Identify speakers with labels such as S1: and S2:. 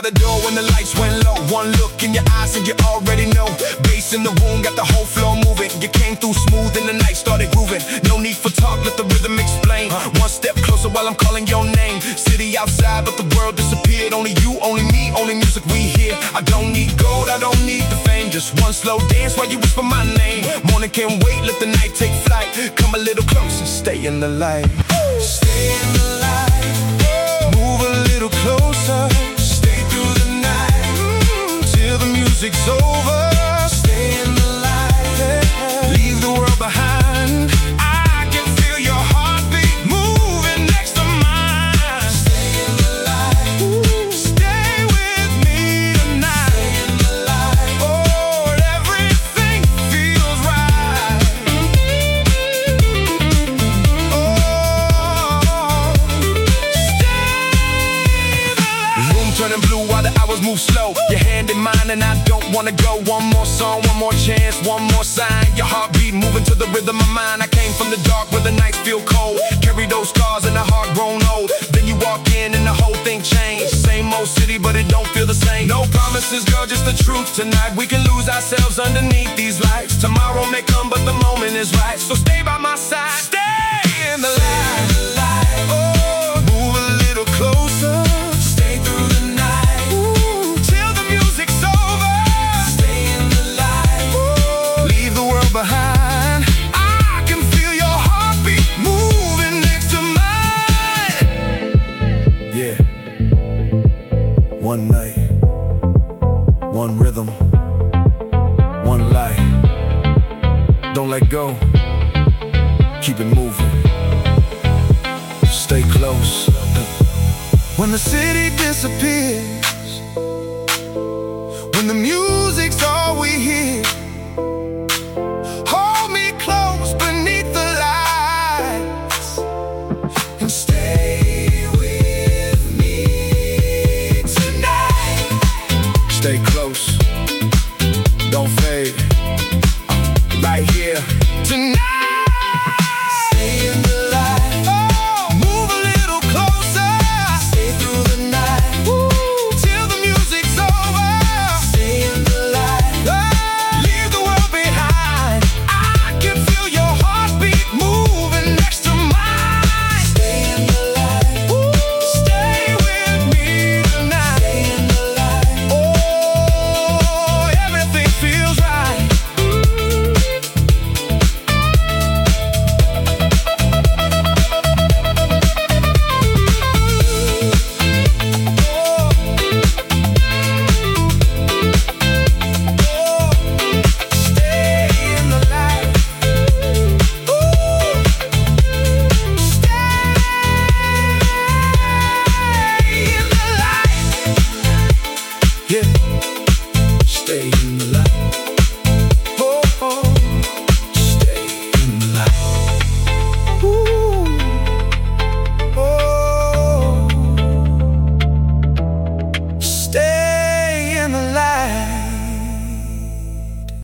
S1: the door when the lights went low. One look in your eyes and you already know. Bass in the room, got the whole floor moving. You came through smooth and the night started grooving. No need for talk, let the rhythm explain. One step closer while I'm calling your name. City outside, but the world disappeared. Only you, only me, only music we hear. I don't need gold, I don't need the fame. Just one slow dance while you whisper my name. Morning can't wait, let the night take flight. Come a little closer, stay in the light. Stay in the light. Move a little closer. Stay through the night, till the music's over. Stay in the light. Leave the world behind. I can feel your heartbeat moving next to mine. Stay in the light. Stay with me tonight. Stay in the light. Oh, everything feels right. Oh, stay the light. Room turning blue while the hours move slow. Your hand in mine and I don't wanna go. One more song, one more chance, one more sign. Your heartbeat moving to the rhythm of mine. I came from the dark where the nights feel cold. Carry those scars and the heart grown old. Then you walk in and the whole thing changed. Same old city but it don't feel the same. No promises, girl, just the truth. Tonight we can lose ourselves underneath these lights. Tomorrow may come but the moment is right. So stay by my side. Stay in the light. Oh, move a little closer. Stay through the night, till the music's over. Stay in the light. Oh, leave the world behind. I can feel your heartbeat moving next to mine. Yeah. One night, one rhythm, one light. Don't let go. Keep it moving. Stay close. When the city disappears